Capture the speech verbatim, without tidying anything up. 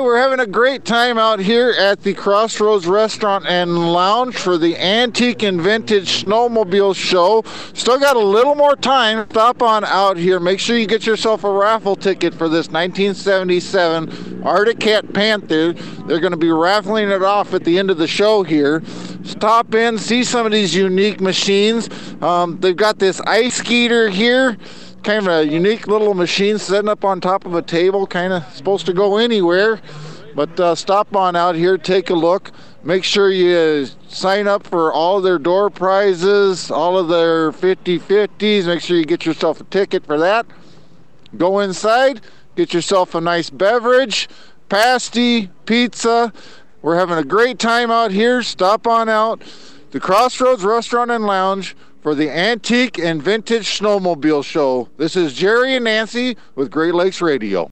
we're having a great time out here at the Crossroads Restaurant and Lounge for the Antique and Vintage Snowmobile Show. Still got a little more time. Stop on out here. Make sure you get yourself a raffle ticket for this nineteen seventy-seven Arctic Cat Panther. They're going to be raffling it off at the end of the show here. Stop in, see some of these unique machines. Um, they've got this ice skater here. Kind of a unique little machine setting up on top of a table, kind of supposed to go anywhere. But uh, stop on out here, take a look. Make sure you sign up for all of their door prizes, all of their fifty fifties. Make sure you get yourself a ticket for that. Go inside, get yourself a nice beverage, pasty, pizza. We're having a great time out here. Stop on out. The Crossroads Restaurant and Lounge for the Antique and Vintage Snowmobile Show. This is Jerry and Nancy with Great Lakes Radio.